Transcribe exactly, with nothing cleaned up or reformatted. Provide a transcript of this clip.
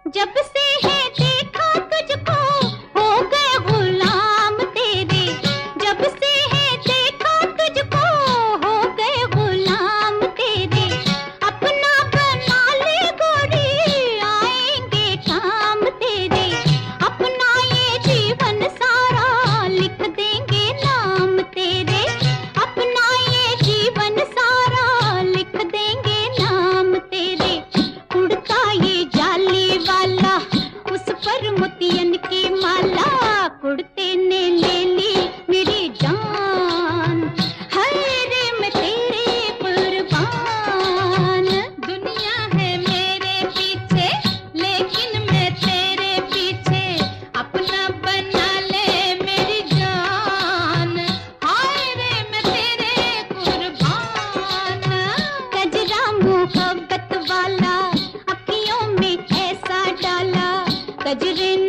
जब से है देखा तुझको हो गए गुलाम तेरे, जब से है देखा तुझको हो गए गुलाम तेरे। अपना बना ले गोरी आएंगे काम तेरे, अपना ये जीवन सारा लिख देंगे नाम तेरे, अपना ये जीवन सारा लिख देंगे नाम तेरे। उड़ता ये जाली वाला उस पर मोतियन की माला, कुड़ते ने ले ली मेरी जान, हाय रे मैं तेरे कुर्बान। दुनिया है मेरे पीछे लेकिन मैं तेरे पीछे, अपना बना ले मेरी जान, हाय रे मैं तेरे कुर्बान। कजरा मोहब्बत वाला अखियों में ऐसा डाला, कजरे